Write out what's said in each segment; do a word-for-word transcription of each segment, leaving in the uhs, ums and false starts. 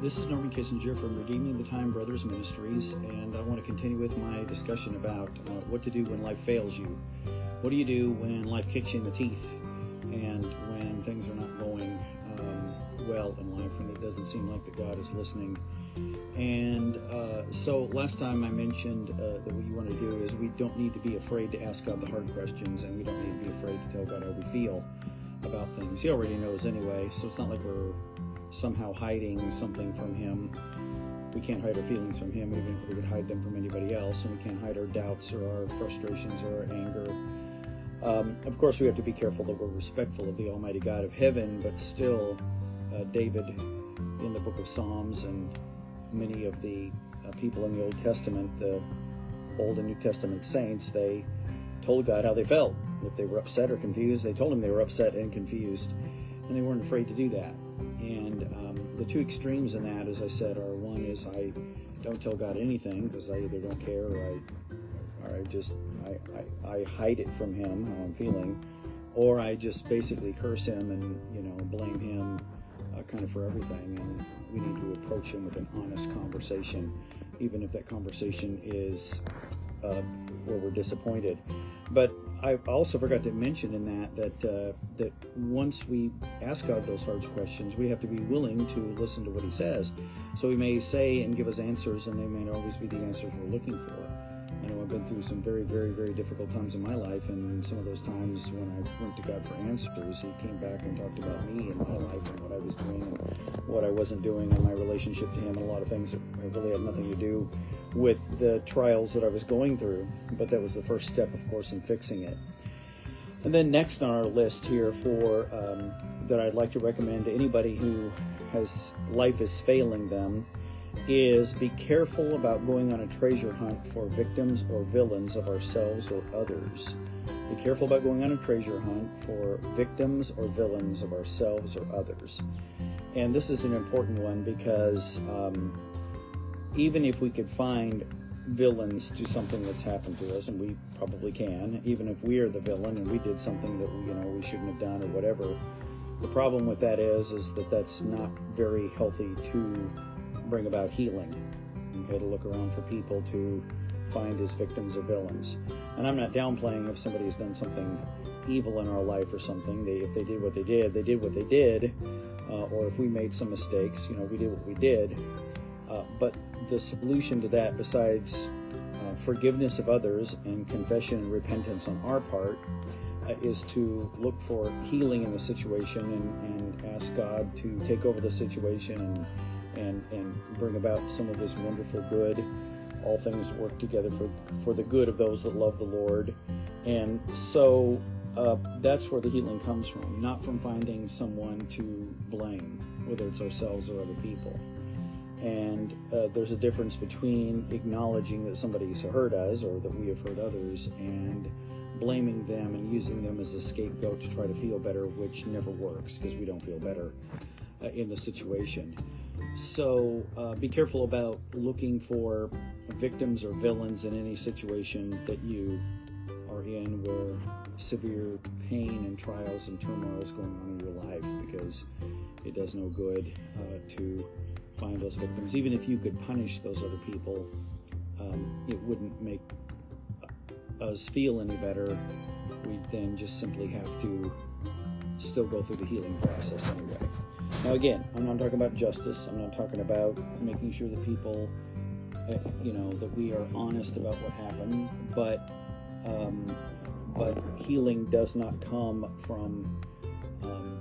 This is Norman Kissinger from Redeeming the Time Brothers Ministries, and I want to continue with my discussion about uh, what to do when life fails you. What do you do when life kicks you in the teeth and when things are not going um, well in life, when it doesn't seem like that God is listening? And uh, so last time I mentioned uh, that what you want to do is we don't need to be afraid to ask God the hard questions, and we don't need to be afraid to tell God how we feel about things. He already knows anyway, so it's not like we're somehow hiding something from Him. We can't hide our feelings from Him, even if we could hide them from anybody else, and we can't hide our doubts or our frustrations or our anger. Um, of course, we have to be careful that we're respectful of the Almighty God of heaven, but still, uh, David in the book of Psalms and many of the uh, people in the Old Testament, the Old and New Testament saints, they told God how they felt. If they were upset or confused, they told Him they were upset and confused, and they weren't afraid to do that. And um, the two extremes in that, as I said, are one is I don't tell God anything because I either don't care or I, or I just I, I, I hide it from Him how I'm feeling, or I just basically curse Him and you know blame Him uh, kind of for everything. And we need to approach Him with an honest conversation, even if that conversation is uh, where we're disappointed. But I also forgot to mention in that that uh, that once we ask God those hard questions, we have to be willing to listen to what He says. So He may say and give us answers, and they may not always be the answers we're looking for. I know I've been through some very, very, very difficult times in my life, and some of those times when I went to God for answers, He came back and talked about me and my life and what I was doing and what I wasn't doing and my relationship to Him, and a lot of things that really had nothing to do with the trials that I was going through. But that was the first step, of course, in fixing it. And then next on our list here for um, that I'd like to recommend to anybody who has life is failing them is be careful about going on a treasure hunt for victims or villains of ourselves or others. Be careful about going on a treasure hunt for victims or villains of ourselves or others. And this is an important one because um, even if we could find villains to something that's happened to us, and we probably can, even if we are the villain and we did something that we, you know we shouldn't have done or whatever, the problem with that is is that that's not very healthy to bring about healing. Okay, to look around for people to find as victims or villains. And I'm not downplaying if somebody has done something evil in our life or something. They, if they did what they did, they did what they did. Uh, or if we made some mistakes, you know, we did what we did. Uh, but the solution to that, besides uh, forgiveness of others and confession and repentance on our part, uh, is to look for healing in the situation and, and ask God to take over the situation and and and bring about some of His wonderful good. All things work together for for the good of those that love the Lord. And so uh, that's where the healing comes from, not from finding someone to blame, whether it's ourselves or other people. And uh, there's a difference between acknowledging that somebody's hurt us or that we have hurt others and blaming them and using them as a scapegoat to try to feel better, which never works because we don't feel better uh, in the situation. So uh, be careful about looking for victims or villains in any situation that you are in where severe pain and trials and turmoil is going on in your life, because it does no good uh, to find those victims. Even if you could punish those other people, um, it wouldn't make us feel any better. We then just simply have to still go through the healing process anyway. Now again, I'm not talking about justice. I'm not talking about making sure that people, uh, you know, that we are honest about what happened. But, um, but healing does not come from um,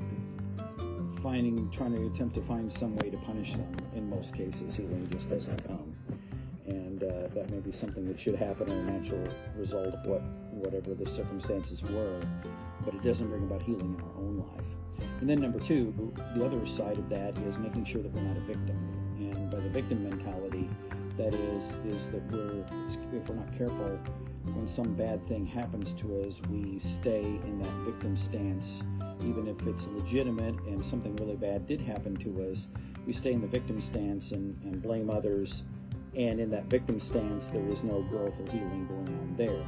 finding, trying to attempt to find some way to punish them. In most cases, healing just doesn't come, and uh, that may be something that should happen as a natural result of what, whatever the circumstances were. But it doesn't bring about healing in our own life. And then number two, the other side of that is making sure that we're not a victim. And by the victim mentality, that is, is that we're, if we're not careful, when some bad thing happens to us, we stay in that victim stance. Even if it's legitimate and something really bad did happen to us, we stay in the victim stance and, and blame others. And in that victim stance, there is no growth or healing going on there.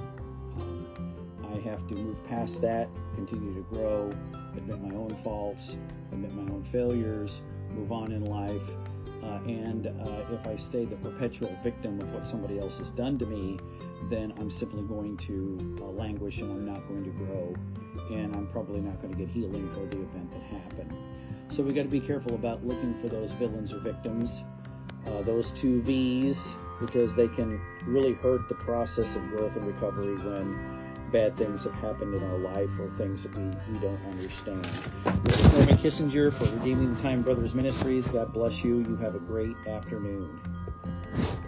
I have to move past that, continue to grow, admit my own faults, admit my own failures, move on in life, Uh, and uh, if I stay the perpetual victim of what somebody else has done to me, then I'm simply going to uh, languish, and I'm not going to grow, and I'm probably not going to get healing for the event that happened. So we got to be careful about looking for those villains or victims, uh, those two V's, because they can really hurt the process of growth and recovery when bad things have happened in our life or things that we, we don't understand. This is Norman Kissinger for Redeeming the Time Brothers Ministries. God bless you. You have a great afternoon.